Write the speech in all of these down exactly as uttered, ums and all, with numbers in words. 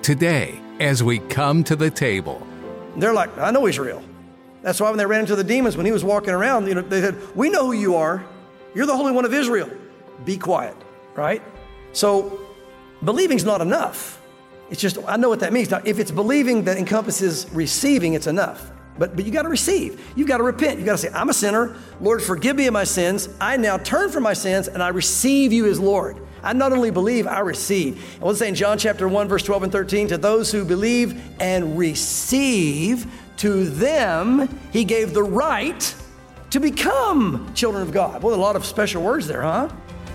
today as we come to the table. They're like, I know he's real. That's why when they ran into the demons, when he was walking around, you know, they said, we know who you are. You're the Holy One of Israel. Be quiet, right? So believing's not enough. It's just, I know what that means. Now, if it's believing that encompasses receiving, it's enough. But but you got to receive. You've got to repent. You've got to say, I'm a sinner. Lord, forgive me of my sins. I now turn from my sins and I receive you as Lord. I not only believe, I receive. And what's it say in John chapter one, verse twelve and thirteen? To those who believe and receive, to them he gave the right to become children of God. Well, a lot of special words there, huh?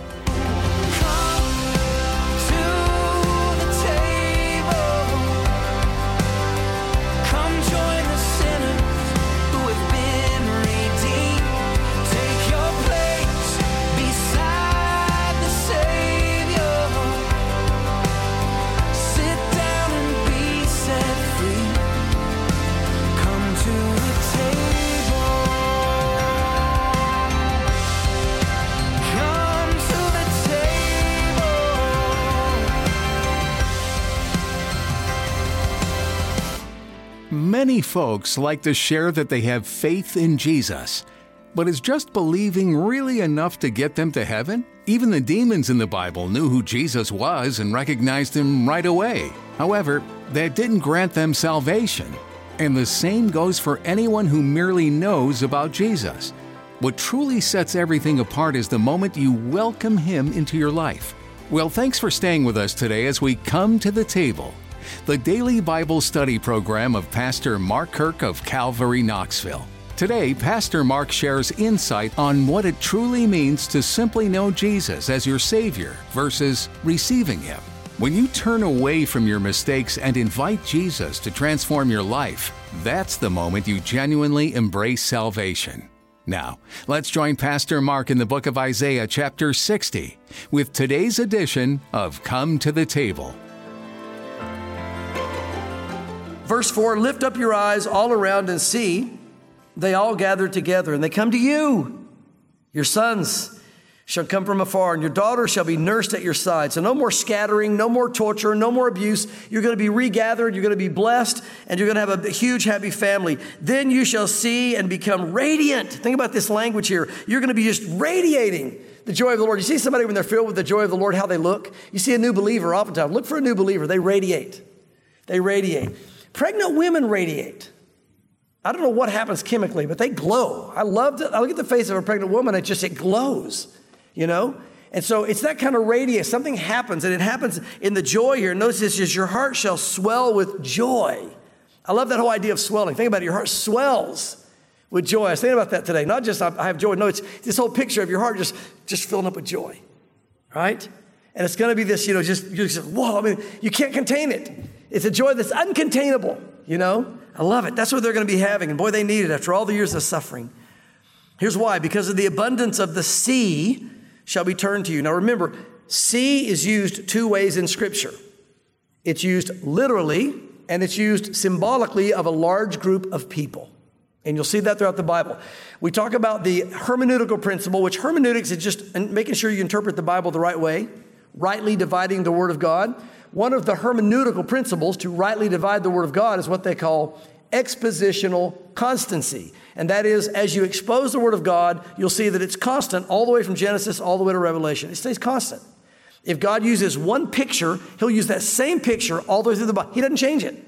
Many folks like to share that they have faith in Jesus, but is just believing really enough to get them to heaven? Even the demons in the Bible knew who Jesus was and recognized him right away. However, that didn't grant them salvation. And the same goes for anyone who merely knows about Jesus. What truly sets everything apart is the moment you welcome him into your life. Well, thanks for staying with us today as we come to the table, the daily Bible study program of Pastor Mark Kirk of Calvary, Knoxville. Today, Pastor Mark shares insight on what it truly means to simply know Jesus as your Savior versus receiving him. When you turn away from your mistakes and invite Jesus to transform your life, that's the moment you genuinely embrace salvation. Now, let's join Pastor Mark in the book of Isaiah chapter sixty with today's edition of Come to the Table. Verse four, lift up your eyes all around and see, they all gather together, and they come to you. Your sons shall come from afar, and your daughters shall be nursed at your side. So no more scattering, no more torture, no more abuse. You're going to be regathered, you're going to be blessed, and you're going to have a huge, happy family. Then you shall see and become radiant. Think about this language here. You're going to be just radiating the joy of the Lord. You see somebody when they're filled with the joy of the Lord, how they look? You see a new believer oftentimes. Look for a new believer. They radiate. They radiate. Pregnant women radiate. I don't know what happens chemically, but they glow. I love it. I look at the face of a pregnant woman, it just, it glows, you know? And so it's that kind of radiance. Something happens, and it happens in the joy here. Notice this is your heart shall swell with joy. I love that whole idea of swelling. Think about it. Your heart swells with joy. I was thinking about that today. Not just I have joy. No, it's this whole picture of your heart just, just filling up with joy, right? And it's going to be this, you know, just, you just, whoa, I mean, you can't contain it. It's a joy that's uncontainable, you know? I love it. That's what they're going to be having. And boy, they need it after all the years of suffering. Here's why. Because of the abundance of the sea shall be turned to you. Now remember, sea is used two ways in Scripture. It's used literally, and it's used symbolically of a large group of people. And you'll see that throughout the Bible. We talk about the hermeneutical principle, which hermeneutics is just making sure you interpret the Bible the right way, rightly dividing the Word of God. One of the hermeneutical principles to rightly divide the Word of God is what they call expositional constancy. And that is, as you expose the Word of God, you'll see that it's constant all the way from Genesis all the way to Revelation. It stays constant. If God uses one picture, he'll use that same picture all the way through the Bible. He doesn't change it.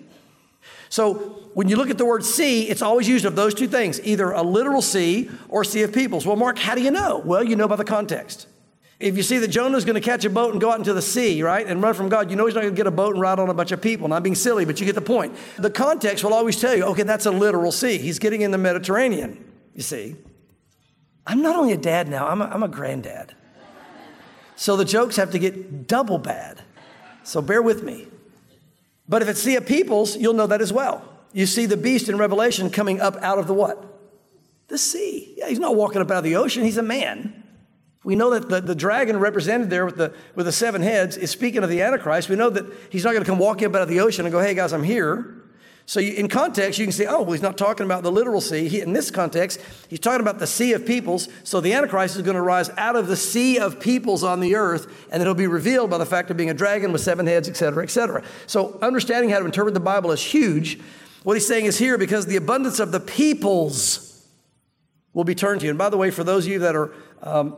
So when you look at the word sea, it's always used of those two things, either a literal sea or a sea of peoples. Well, Mark, how do you know? Well, you know by the context. If you see that Jonah's going to catch a boat and go out into the sea, right, and run from God, you know he's not going to get a boat and ride on a bunch of people. Not being silly, but you get the point. The context will always tell you, okay, that's a literal sea. He's getting in the Mediterranean, you see. I'm not only a dad now, I'm a, I'm a granddad. So the jokes have to get double bad. So bear with me. But if it's sea of peoples, you'll know that as well. You see the beast in Revelation coming up out of the what? The sea. Yeah, he's not walking up out of the ocean. He's a man. We know that the, the dragon represented there with the, with the seven heads is speaking of the Antichrist. We know that he's not going to come walking up out of the ocean and go, hey, guys, I'm here. So you, in context, you can say, oh, well, he's not talking about the literal sea. He, in this context, he's talking about the sea of peoples. So the Antichrist is going to rise out of the sea of peoples on the earth, and it'll be revealed by the fact of being a dragon with seven heads, et cetera, et cetera. So understanding how to interpret the Bible is huge. What he's saying is here, because the abundance of the peoples will be turned to you. And by the way, for those of you that are um,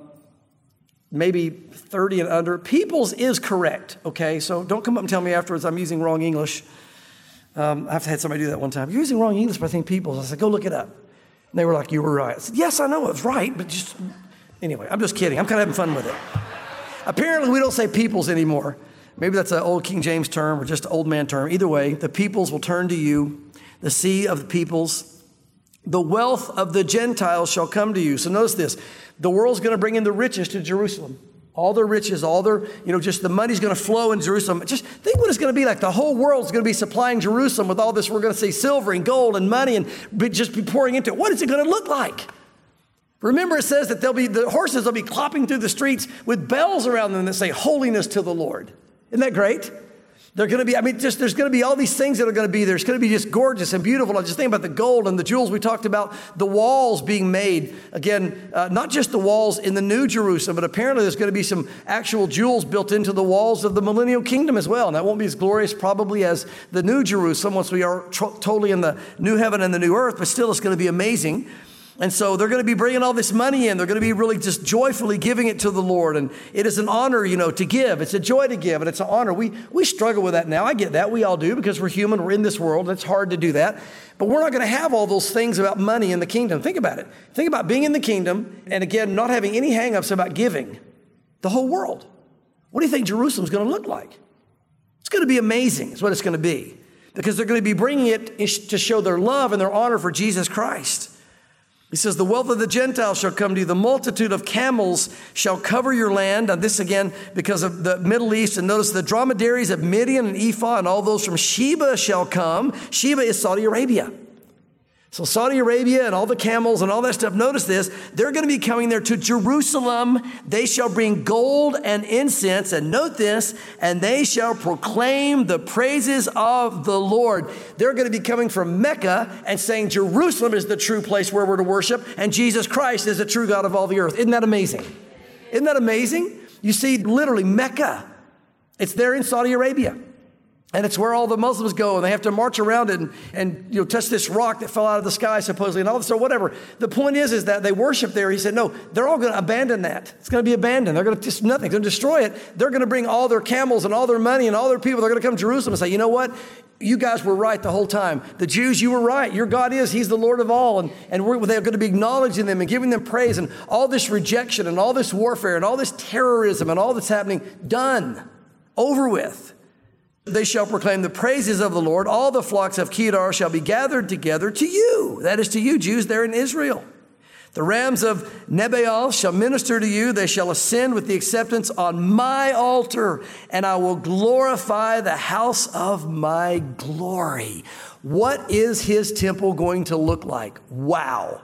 maybe thirty and under, peoples is correct, okay? So don't come up and tell me afterwards I'm using wrong English. Um, I've had somebody do that one time. You're using wrong English by saying peoples. I said, go look it up. And they were like, you were right. I said, yes, I know it was right, but just, anyway, I'm just kidding. I'm kind of having fun with it. Apparently, we don't say peoples anymore. Maybe that's an old King James term or just an old man term. Either way, the peoples will turn to you, the sea of the peoples. The wealth of the Gentiles shall come to you. So notice this. The world's going to bring in the riches to Jerusalem. All their riches, all their, you know, just the money's going to flow in Jerusalem. Just think what it's going to be like. The whole world's going to be supplying Jerusalem with all this. We're going to see silver and gold and money and be, just be pouring into it. What is it going to look like? Remember, it says that there'll be, the horses will be clopping through the streets with bells around them that say, holiness to the Lord. Isn't that great? They're going to be, I mean, just there's going to be all these things that are going to be there. It's going to be just gorgeous and beautiful. I just think about the gold and the jewels. We talked about the walls being made. Again, uh, not just the walls in the New Jerusalem, but apparently there's going to be some actual jewels built into the walls of the millennial kingdom as well. And that won't be as glorious probably as the New Jerusalem once we are tr- totally in the new heaven and the new earth, but still it's going to be amazing. And so they're going to be bringing all this money in. They're going to be really just joyfully giving it to the Lord. And it is an honor, you know, to give. It's a joy to give, and it's an honor. We we struggle with that now. I get that. We all do because we're human. We're in this world, and it's hard to do that. But we're not going to have all those things about money in the kingdom. Think about it. Think about being in the kingdom, and again, not having any hang-ups about giving. The whole world. What do you think Jerusalem's going to look like? It's going to be amazing is what it's going to be, because they're going to be bringing it to show their love and their honor for Jesus Christ. He says, the wealth of the Gentiles shall come to you. The multitude of camels shall cover your land. Now this again, because of the Middle East. And notice the dromedaries of Midian and Ephah and all those from Sheba shall come. Sheba is Saudi Arabia. So Saudi Arabia and all the camels and all that stuff, notice this, they're going to be coming there to Jerusalem. They shall bring gold and incense, and note this, and they shall proclaim the praises of the Lord. They're going to be coming from Mecca and saying Jerusalem is the true place where we're to worship, and Jesus Christ is the true God of all the earth. Isn't that amazing? Isn't that amazing? You see, literally Mecca, it's there in Saudi Arabia. And it's where all the Muslims go, and they have to march around it and, and you know, touch this rock that fell out of the sky, supposedly, and all this, or whatever. The point is, is that they worship there. He said, no, they're all going to abandon that. It's going to be abandoned. They're going to just nothing. They're going to destroy it. They're going to bring all their camels and all their money and all their people. They're going to come to Jerusalem and say, you know what? You guys were right the whole time. The Jews, you were right. Your God is, He's the Lord of all. And, and we're, they're going to be acknowledging them and giving them praise, and all this rejection and all this warfare and all this terrorism and all that's happening, done, over with. They shall proclaim the praises of the Lord. All the flocks of Kedar shall be gathered together to you. That is to you, Jews there in Israel. The rams of Nebaioth shall minister to you. They shall ascend with the acceptance on my altar, and I will glorify the house of my glory. What is His temple going to look like? Wow.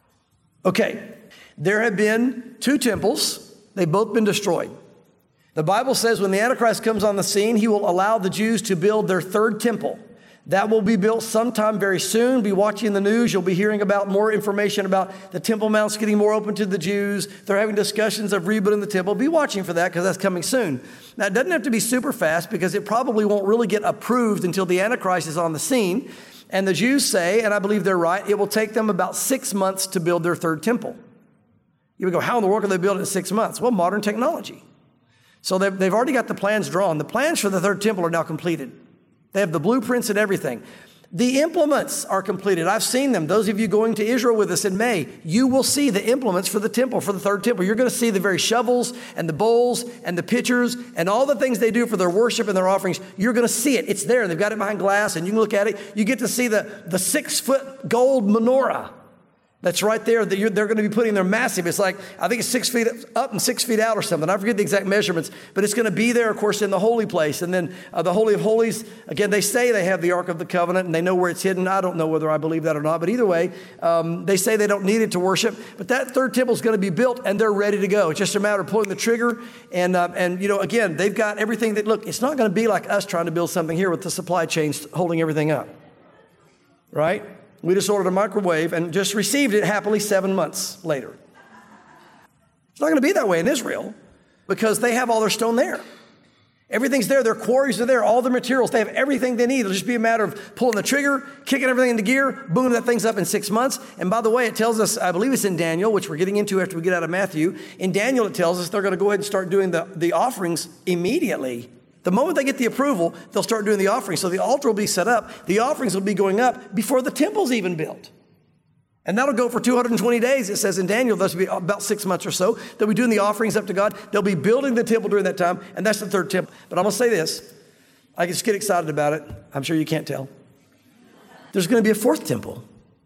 Okay, there have been two temples. They've both been destroyed. The Bible says when the Antichrist comes on the scene, he will allow the Jews to build their third temple. That will be built sometime very soon. Be watching the news. You'll be hearing about more information about the Temple Mount's getting more open to the Jews. They're having discussions of rebuilding the temple. Be watching for that because that's coming soon. Now, it doesn't have to be super fast because it probably won't really get approved until the Antichrist is on the scene. And the Jews say, and I believe they're right, it will take them about six months to build their third temple. You would go, how in the world can they build it in six months? Well, modern technology. So they've, they've already got the plans drawn. The plans for the third temple are now completed. They have the blueprints and everything. The implements are completed. I've seen them. Those of you going to Israel with us in May, you will see the implements for the temple, for the third temple. You're going to see the very shovels and the bowls and the pitchers and all the things they do for their worship and their offerings. You're going to see it. It's there. They've got it behind glass, and you can look at it. You get to see the, the six-foot gold menorah. That's right there. They're going to be putting their massive. It's like, I think it's six feet up and six feet out or something. I forget the exact measurements, but it's going to be there, of course, in the holy place. And then uh, the Holy of Holies, again, they say they have the Ark of the Covenant and they know where it's hidden. I don't know whether I believe that or not, but either way, um, they say they don't need it to worship. But that third temple is going to be built and they're ready to go. It's just a matter of pulling the trigger. And, uh, and you know, again, they've got everything that, look, it's not going to be like us trying to build something here with the supply chains holding everything up. right? We just ordered a microwave and just received it happily seven months later. It's not going to be that way in Israel because they have all their stone there. Everything's there. Their quarries are there. All the materials. They have everything they need. It'll just be a matter of pulling the trigger, kicking everything into gear, boom, that thing's up in six months. And by the way, it tells us, I believe it's in Daniel, which we're getting into after we get out of Matthew. In Daniel, it tells us they're going to go ahead and start doing the, the offerings immediately. The moment they get the approval, they'll start doing the offerings. So the altar will be set up. The offerings will be going up before the temple's even built. And that'll go for two hundred twenty days. It says in Daniel, that'll be about six months or so. They'll be doing the offerings up to God. They'll be building the temple during that time. And that's the third temple. But I'm going to say this. I just get excited about it. I'm sure you can't tell. There's going to be a fourth temple.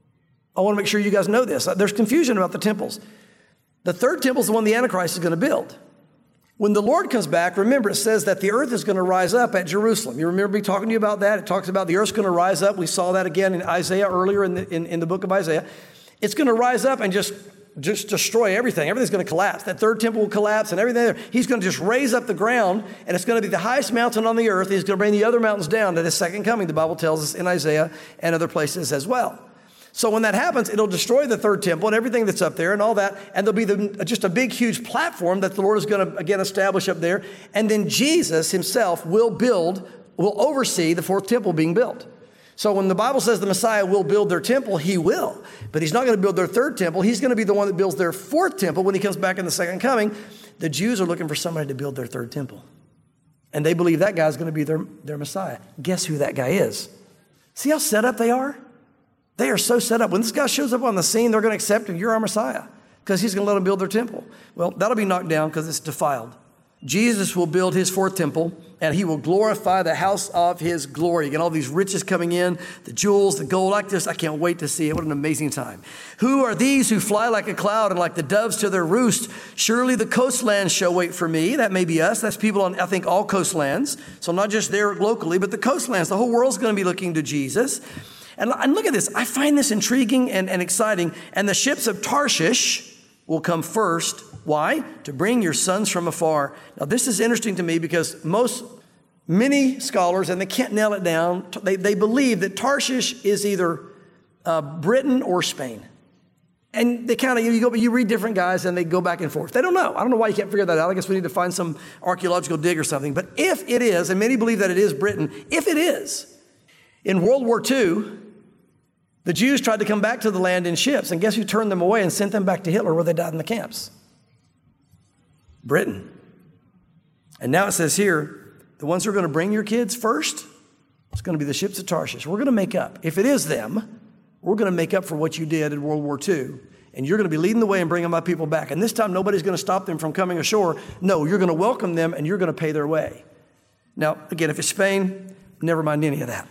I want to make sure you guys know this. There's confusion about the temples. The third temple is the one the Antichrist is going to build. When the Lord comes back, remember, it says that the earth is going to rise up at Jerusalem. You remember me talking to you about that? It talks about the earth's going to rise up. We saw that again in Isaiah earlier in the, in, in the book of Isaiah. It's going to rise up and just, just destroy everything. Everything's going to collapse. That third temple will collapse and everything there. He's going to just raise up the ground, and it's going to be the highest mountain on the earth. He's going to bring the other mountains down at his second coming, the Bible tells us in Isaiah and other places as well. So when that happens, it'll destroy the third temple and everything that's up there and all that. And there'll be the, just a big, huge platform that the Lord is going to, again, establish up there. And then Jesus himself will build, will oversee the fourth temple being built. So when the Bible says the Messiah will build their temple, he will. But he's not going to build their third temple. He's going to be the one that builds their fourth temple when he comes back in the second coming. The Jews are looking for somebody to build their third temple. And they believe that guy's going to be their, their Messiah. Guess who that guy is? See how set up they are? They are so set up. When this guy shows up on the scene, they're going to accept him. You're our Messiah because he's going to let them build their temple. Well, that'll be knocked down because it's defiled. Jesus will build his fourth temple, and he will glorify the house of his glory. Again, all these riches coming in, the jewels, the gold, like this. I can't wait to see it. What an amazing time. Who are these who fly like a cloud and like the doves to their roost? Surely the coastlands shall wait for me. That may be us. That's people on, I think, all coastlands. So not just there locally, but the coastlands. The whole world's going to be looking to Jesus. And, and look at this. I find this intriguing and, and exciting. And the ships of Tarshish will come first. Why? To bring your sons from afar. Now, this is interesting to me because most, many scholars, and they can't nail it down, they, they believe that Tarshish is either uh, Britain or Spain. And they kind of, you go, you read different guys and they go back and forth. They don't know. I don't know why you can't figure that out. I guess we need to find some archaeological dig or something. But if it is, and many believe that it is Britain, if it is, in World War Two, the Jews tried to come back to the land in ships. And guess who turned them away and sent them back to Hitler where they died in the camps? Britain. And now it says here, the ones who are going to bring your kids first, it's going to be the ships of Tarshish. We're going to make up. If it is them, we're going to make up for what you did in World War Two. And you're going to be leading the way and bringing my people back. And this time, nobody's going to stop them from coming ashore. No, you're going to welcome them and you're going to pay their way. Now, again, if it's Spain, never mind any of that.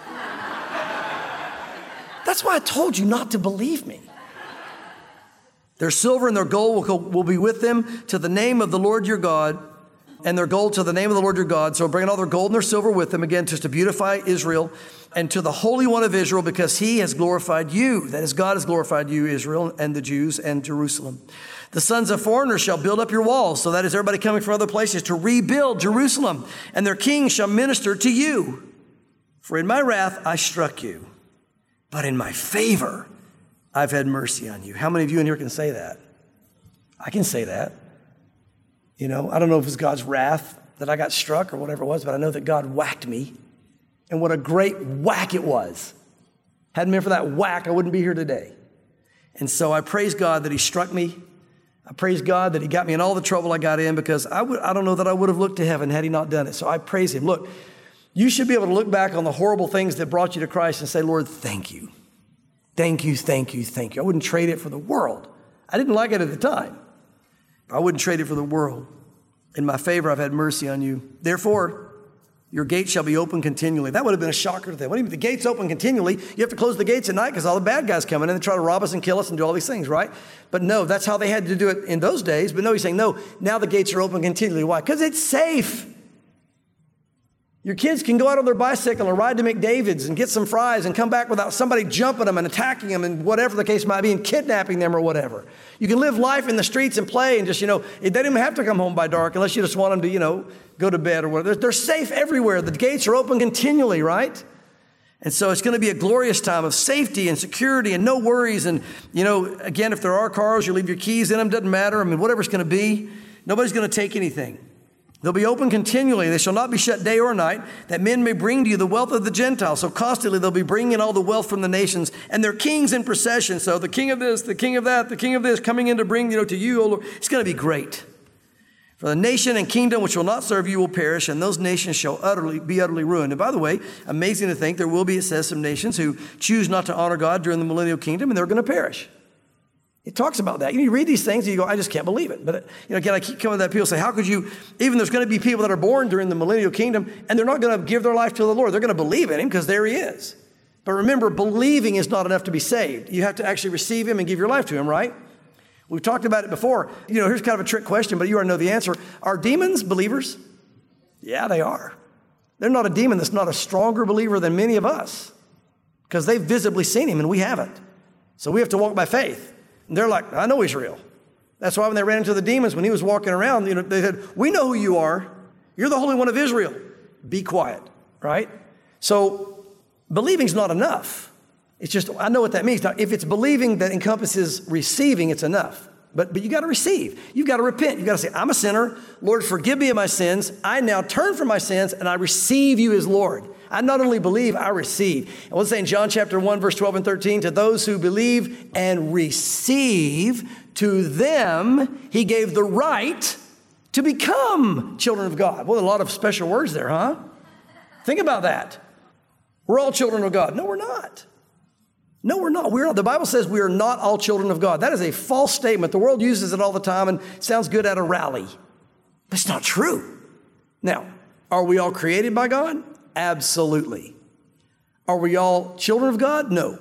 That's why I told you not to believe me. Their silver and their gold will, go, will be with them to the name of the Lord your God, and their gold to the name of the Lord your God. So bringing all their gold and their silver with them, again, just to beautify Israel, and to the Holy One of Israel, because he has glorified you. That is, God has glorified you, Israel, and the Jews, and Jerusalem. The sons of foreigners shall build up your walls. So that is everybody coming from other places to rebuild Jerusalem, and their kings shall minister to you. For in my wrath I struck you, but in my favor I've had mercy on you. How many of you in here can say that? I can say that. You know, I don't know if it's God's wrath that I got struck or whatever it was, but I know that God whacked me. And what a great whack it was. Hadn't been for that whack, I wouldn't be here today. And so I praise God that he struck me. I praise God that he got me in all the trouble I got in, because I would, I don't know that I would have looked to heaven had he not done it. So I praise him. Look, you should be able to look back on the horrible things that brought you to Christ and say, Lord, thank you. Thank you, thank you, thank you. I wouldn't trade it for the world. I didn't like it at the time. I wouldn't trade it for the world. In my favor, I've had mercy on you. Therefore, your gates shall be open continually. That would have been a shocker to them. What do you mean the gates open continually? You have to close the gates at night because all the bad guys come in and they try to rob us and kill us and do all these things, right? But no, that's how they had to do it in those days. But no, he's saying, no, now the gates are open continually. Why? Because it's safe. Your kids can go out on their bicycle and ride to McDavid's and get some fries and come back without somebody jumping them and attacking them and whatever the case might be and kidnapping them or whatever. You can live life in the streets and play and just, you know, they don't even have to come home by dark unless you just want them to, you know, go to bed or whatever. They're, they're safe everywhere. The gates are open continually, right? And so it's going to be a glorious time of safety and security and no worries. And, you know, again, if there are cars, you leave your keys in them, doesn't matter. I mean, whatever it's going to be, nobody's going to take anything. They'll be open continually. They shall not be shut day or night, that men may bring to you the wealth of the Gentiles. So constantly they'll be bringing in all the wealth from the nations, and their kings in procession. So the king of this, the king of that, the king of this, coming in to bring, you know, to you, O Lord. It's going to be great. For the nation and kingdom which will not serve you will perish, and those nations shall utterly be utterly ruined. And by the way, amazing to think there will be, it says, some nations who choose not to honor God during the millennial kingdom, and they're going to perish. It talks about that. You know, you read these things and you go, I just can't believe it. But, you know, again, I keep coming to that. People say, how could you, even there's going to be people that are born during the millennial kingdom, and they're not going to give their life to the Lord. They're going to believe in him because there he is. But remember, believing is not enough to be saved. You have to actually receive him and give your life to him, right? We've talked about it before. You know, here's kind of a trick question, but you already know the answer. Are demons believers? Yeah, they are. They're not a demon that's not a stronger believer than many of us because they've visibly seen him and we haven't. So we have to walk by faith. And they're like, I know he's real. That's why when they ran into the demons, when he was walking around, you know, they said, we know who you are. You're the Holy One of Israel. Be quiet, right? So believing's not enough. It's just, I know what that means. Now, if it's believing that encompasses receiving, it's enough. But, but you got to receive. You've got to repent. You've got to say, I'm a sinner. Lord, forgive me of my sins. I now turn from my sins and I receive you as Lord. I not only believe, I receive. And we'll say in John chapter one, verse twelve and thirteen, to those who believe and receive, to them he gave the right to become children of God. Well, a lot of special words there, huh? Think about that. We're all children of God. No, we're not. No, we're not. We're not. The Bible says we are not all children of God. That is a false statement. The world uses it all the time and sounds good at a rally. But it's not true. Now, are we all created by God? Absolutely. Are we all children of God? No.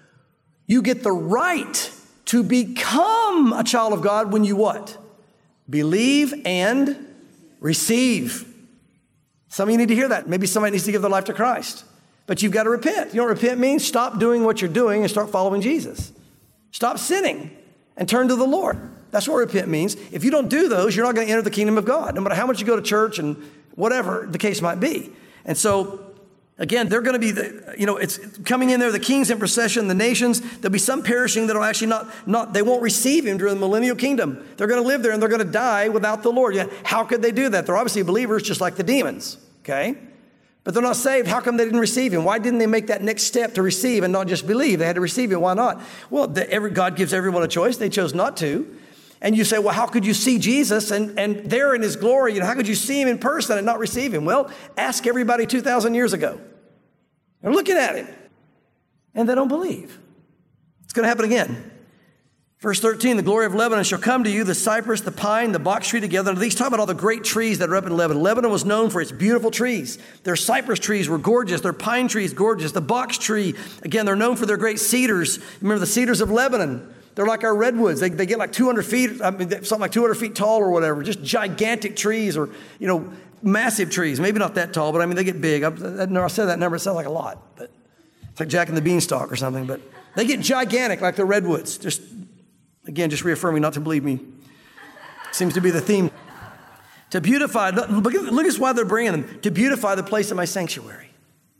You get the right to become a child of God when you what? Believe and receive. Some of you need to hear that. Maybe somebody needs to give their life to Christ. But you've got to repent. You know what repent means? Stop doing what you're doing and start following Jesus. Stop sinning and turn to the Lord. That's what repent means. If you don't do those, you're not going to enter the kingdom of God, no matter how much you go to church and whatever the case might be. And so, again, they're going to be, the, you know, it's coming in there, the kings in procession, the nations. There'll be some perishing that will actually not, not, they won't receive him during the millennial kingdom. They're going to live there and they're going to die without the Lord. Yeah, how could they do that? They're obviously believers just like the demons, okay? But they're not saved. How come they didn't receive him? Why didn't they make that next step to receive and not just believe? They had to receive him. Why not? Well, the, every, God gives everyone a choice. They chose not to. And you say, well, how could you see Jesus and, and there in his glory? You know, how could you see him in person and not receive him? Well, ask everybody two thousand years ago. They're looking at him and they don't believe. It's going to happen again. Verse thirteen, the glory of Lebanon shall come to you, the cypress, the pine, the box tree together. Now, these talk about all the great trees that are up in Lebanon. Lebanon was known for its beautiful trees. Their cypress trees were gorgeous. Their pine trees, gorgeous. The box tree, again, they're known for their great cedars. Remember the cedars of Lebanon? They're like our redwoods. They, they get like two hundred feet, I mean, something like two hundred feet tall or whatever. Just gigantic trees or, you know, massive trees. Maybe not that tall, but I mean, they get big. I, I said that number. It sounds like a lot, but it's like Jack and the Beanstalk or something. But they get gigantic like the redwoods. Just Again, just reaffirming not to believe me. Seems to be the theme. To beautify, look at, look at why they're bringing them. To beautify the place of my sanctuary.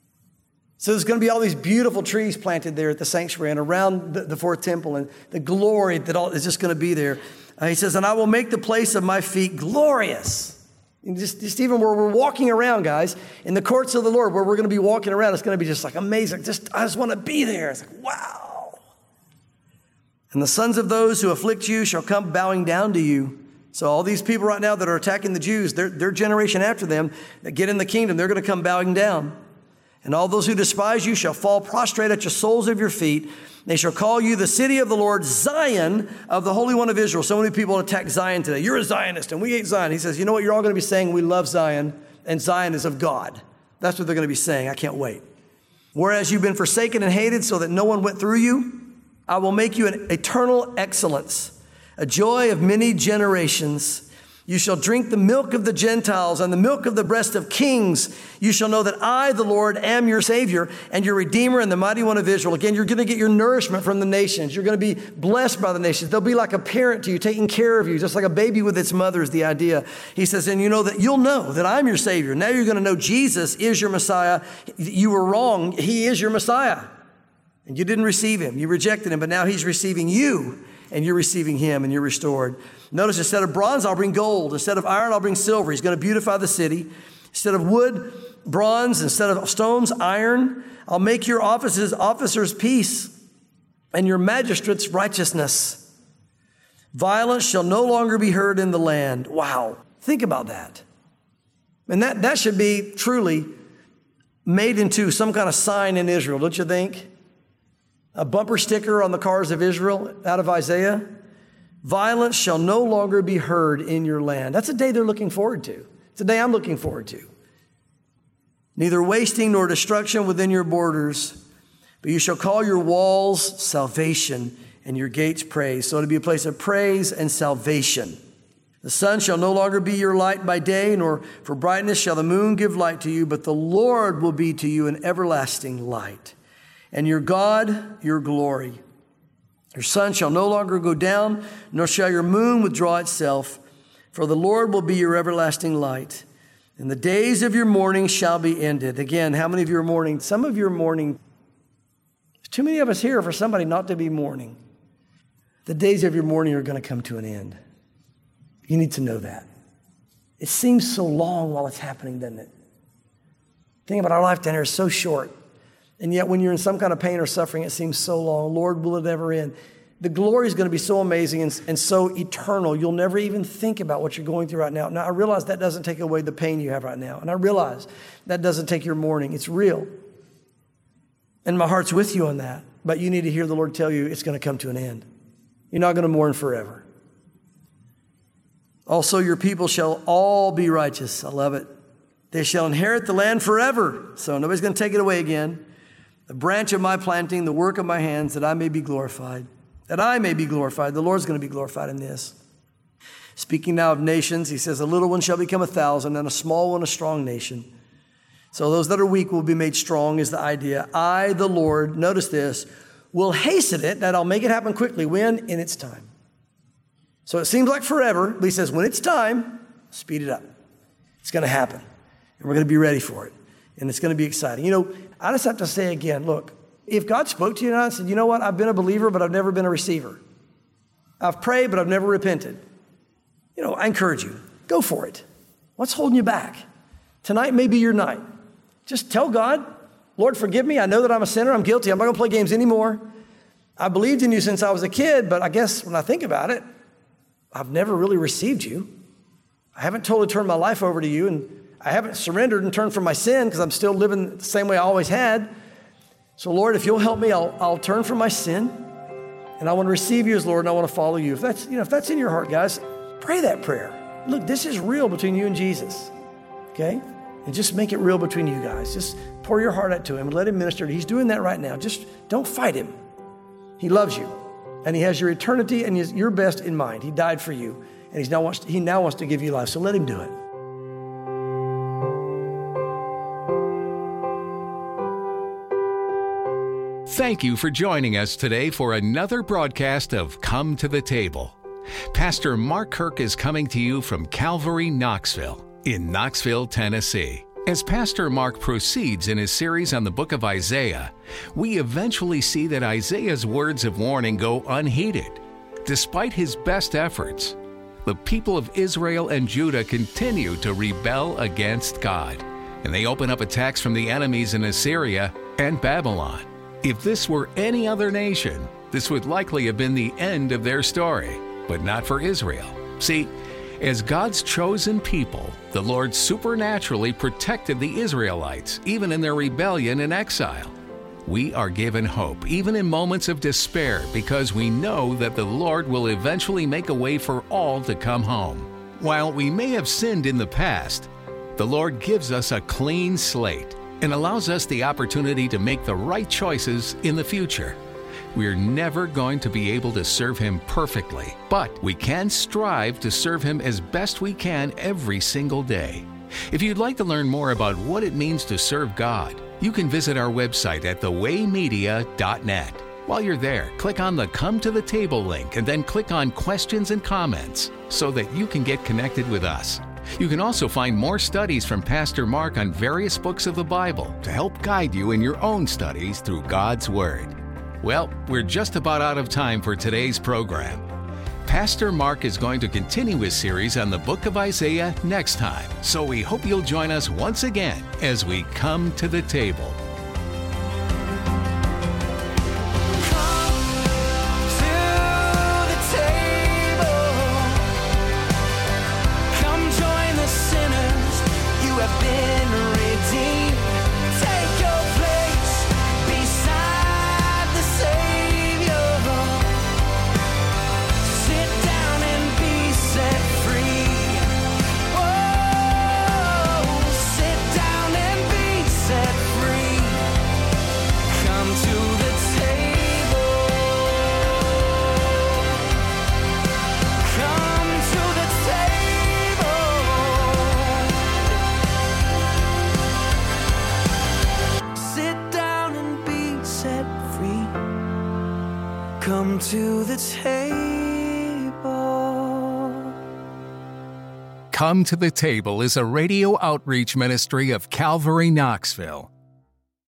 So there's going to be all these beautiful trees planted there at the sanctuary and around the, the fourth temple, and the glory that all is just going to be there. Uh, he says, and I will make the place of my feet glorious. And just, just even where we're walking around, guys, in the courts of the Lord, where we're going to be walking around, it's going to be just like amazing. Just I just want to be there. It's like, wow. And the sons of those who afflict you shall come bowing down to you. So all these people right now that are attacking the Jews, their, their generation after them that get in the kingdom, they're going to come bowing down. And all those who despise you shall fall prostrate at your soles of your feet. They shall call you the city of the Lord, Zion of the Holy One of Israel. So many people attack Zion today. You're a Zionist and we hate Zion. He says, you know what? You're all going to be saying we love Zion and Zion is of God. That's what they're going to be saying. I can't wait. Whereas you've been forsaken and hated so that no one went through you, I will make you an eternal excellence, a joy of many generations. You shall drink the milk of the Gentiles and the milk of the breast of kings. You shall know that I, the Lord, am your Savior and your Redeemer and the Mighty One of Israel. Again, you're going to get your nourishment from the nations. You're going to be blessed by the nations. They'll be like a parent to you, taking care of you, just like a baby with its mother is the idea. He says, and you know that you'll know that I'm your Savior. Now you're going to know Jesus is your Messiah. You were wrong. He is your Messiah. And you didn't receive him. You rejected him, but now he's receiving you. And you're receiving him and you're restored. Notice, instead of bronze, I'll bring gold. Instead of iron, I'll bring silver. He's going to beautify the city. Instead of wood, bronze. Instead of stones, iron. I'll make your offices officers peace and your magistrates righteousness. Violence shall no longer be heard in the land. Wow. Think about that. And that, that should be truly made into some kind of sign in Israel, don't you think? A bumper sticker on the cars of Israel out of Isaiah. Violence shall no longer be heard in your land. That's a day they're looking forward to. It's a day I'm looking forward to. Neither wasting nor destruction within your borders, but you shall call your walls salvation and your gates praise. So it'll be a place of praise and salvation. The sun shall no longer be your light by day, nor for brightness shall the moon give light to you, but the Lord will be to you an everlasting light. And your God, your glory. Your sun shall no longer go down, nor shall your moon withdraw itself, for the Lord will be your everlasting light. And the days of your mourning shall be ended. Again, how many of you are mourning? Some of you are mourning. There's too many of us here for somebody not to be mourning. The days of your mourning are going to come to an end. You need to know that. It seems so long while it's happening, doesn't it? Think about our life down here is so short. And yet when you're in some kind of pain or suffering, it seems so long. Lord, will it ever end? The glory is going to be so amazing and, and so eternal. You'll never even think about what you're going through right now. Now, I realize that doesn't take away the pain you have right now. And I realize that doesn't take your mourning. It's real. And my heart's with you on that. But you need to hear the Lord tell you it's going to come to an end. You're not going to mourn forever. Also, your people shall all be righteous. I love it. They shall inherit the land forever. So nobody's going to take it away again. The branch of my planting, the work of my hands, that I may be glorified. That I may be glorified. The Lord's going to be glorified in this. Speaking now of nations, he says, a little one shall become a thousand, and a small one a strong nation. So those that are weak will be made strong is the idea. I, the Lord, notice this, will hasten it, that I'll make it happen quickly. When? In its time. So it seems like forever, but he says, when it's time, speed it up. It's going to happen. And we're going to be ready for it. And it's going to be exciting. You know, I just have to say again, look, if God spoke to you and I said, you know what, I've been a believer, but I've never been a receiver. I've prayed, but I've never repented. You know, I encourage you, go for it. What's holding you back? Tonight may be your night. Just tell God, Lord, forgive me. I know that I'm a sinner. I'm guilty. I'm not going to play games anymore. I believed in you since I was a kid, but I guess when I think about it, I've never really received you. I haven't totally turned my life over to you, and I haven't surrendered and turned from my sin because I'm still living the same way I always had. So, Lord, if you'll help me, I'll, I'll turn from my sin, and I want to receive you as Lord, and I want to follow you. If that's, you know, if that's in your heart, guys, pray that prayer. Look, this is real between you and Jesus, okay? And just make it real between you guys. Just pour your heart out to him and let him minister. He's doing that right now. Just don't fight him. He loves you, and he has your eternity and his, your best in mind. He died for you, and he's now wants to, he now wants to give you life, so let him do it. Thank you for joining us today for another broadcast of Come to the Table. Pastor Mark Kirk is coming to you from Calvary, Knoxville, in Knoxville, Tennessee. As Pastor Mark proceeds in his series on the book of Isaiah, we eventually see that Isaiah's words of warning go unheeded. Despite his best efforts, the people of Israel and Judah continue to rebel against God, and they open up attacks from the enemies in Assyria and Babylon. If this were any other nation, this would likely have been the end of their story, but not for Israel. See, as God's chosen people, the Lord supernaturally protected the Israelites, even in their rebellion and exile. We are given hope, even in moments of despair, because we know that the Lord will eventually make a way for all to come home. While we may have sinned in the past, the Lord gives us a clean slate and allows us the opportunity to make the right choices in the future. We're never going to be able to serve Him perfectly, but we can strive to serve Him as best we can every single day. If you'd like to learn more about what it means to serve God, you can visit our website at the way media dot net. While you're there, click on the Come to the Table link and then click on Questions and Comments so that you can get connected with us. You can also find more studies from Pastor Mark on various books of the Bible to help guide you in your own studies through God's Word. Well, we're just about out of time for today's program. Pastor Mark is going to continue his series on the book of Isaiah next time, so we hope you'll join us once again as we come to the table. Come to the table. Come to the Table is a radio outreach ministry of Calvary Knoxville.